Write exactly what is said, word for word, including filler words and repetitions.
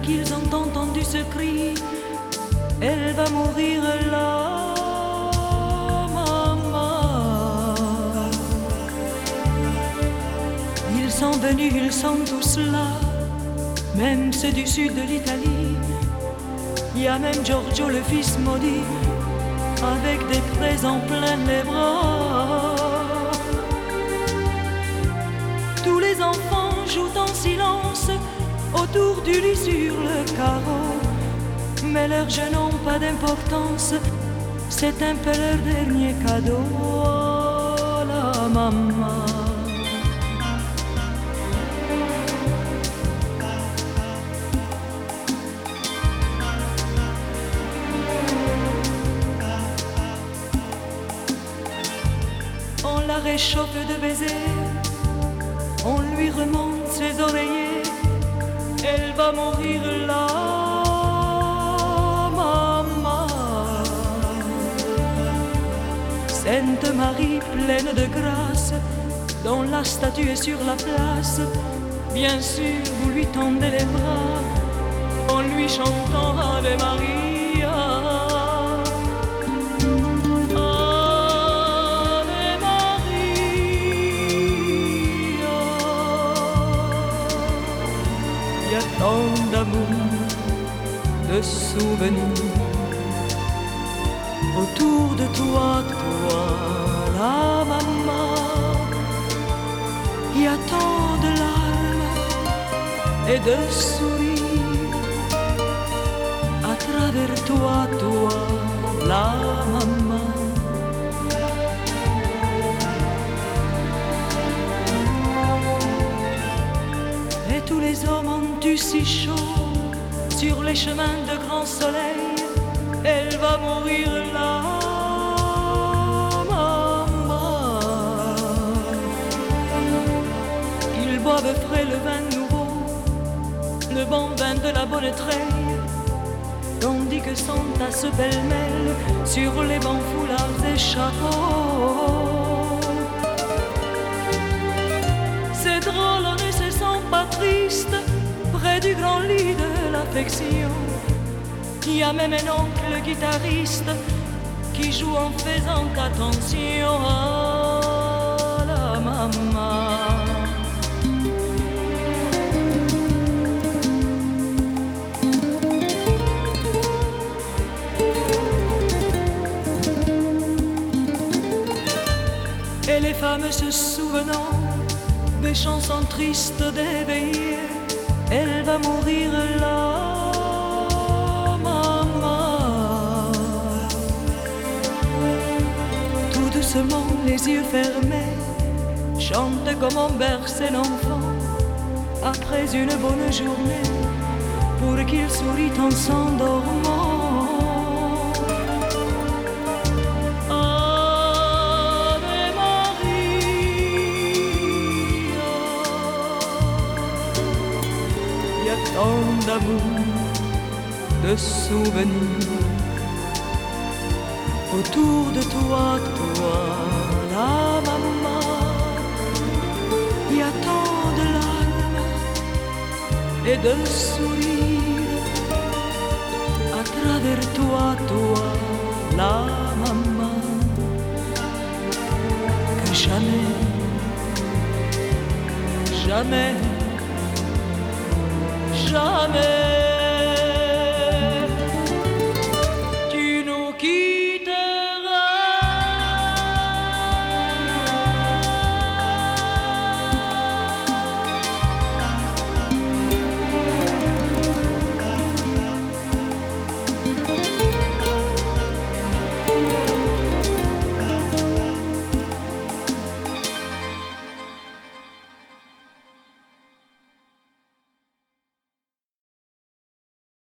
qu'ils ont entendu ce cri. Elle va mourir là, maman. Ils sont venus, ils sont tous là, même ceux du sud de l'Italie. Il y a même Giorgio, le fils maudit, avec des présents plein les bras. Tous les enfants jouent en silence autour du lit sur le carreau, mais leurs jeux n'ont pas d'importance, c'est un peu leur dernier cadeau. Oh, la maman. On la réchauffe de baisers, on lui remonte ses oreillers. Elle va mourir là, maman. Sainte Marie pleine de grâce, dont la statue est sur la place. Bien sûr, vous lui tendez les bras en lui chantant Ave Maria. Il y a tant d'amour, de souvenirs autour de toi, toi, la maman. Il y a tant de larmes et de sourires à travers toi, toi, la maman. Et tous les hommes ont eu si chaud sur les chemins de grand soleil. Elle va mourir là, maman. Ils boivent frais le vin nouveau, le bon vin de la bonne treille, tandis que s'entassent pêle-mêle sur les bancs foulards et chapeaux. C'est drôle, on ne se sent pas triste près du grand lit de l'affection. Il y a même un oncle guitariste qui joue en faisant attention à la maman. Et les femmes se souvenant des chansons tristes d'éveiller, elle va mourir là, maman. Tout doucement, les yeux fermés, chante comme on berce l'enfant après une bonne journée, pour qu'il sourit en s'endormant. Tant d'amour, de souvenirs autour de toi, toi, la maman. Il y a tant de larmes et de sourires à travers toi, toi, la maman, que jamais, jamais, jamais